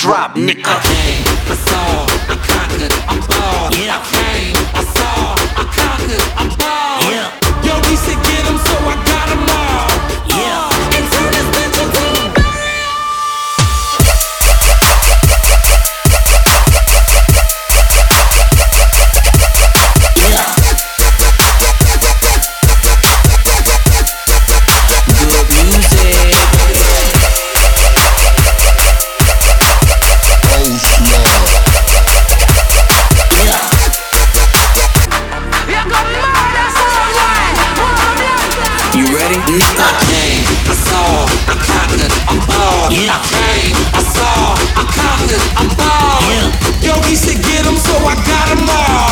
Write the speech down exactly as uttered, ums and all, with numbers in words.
drop, nigga. I came, I saw, I conquered, I'm bald. Yeah. I came, I saw, I conquered, I'm bald. Yeah. Yo, he said get him, so I got him all. Yeah. And turn this bitch into a burial. Yeah. Good music. Oh, snap. Yeah. You ready? I came, I saw, I conquered, I'm bald. Yeah. I came, I saw, I conquered, I'm bald. Yeah. Yo, he said get him, so I got him all.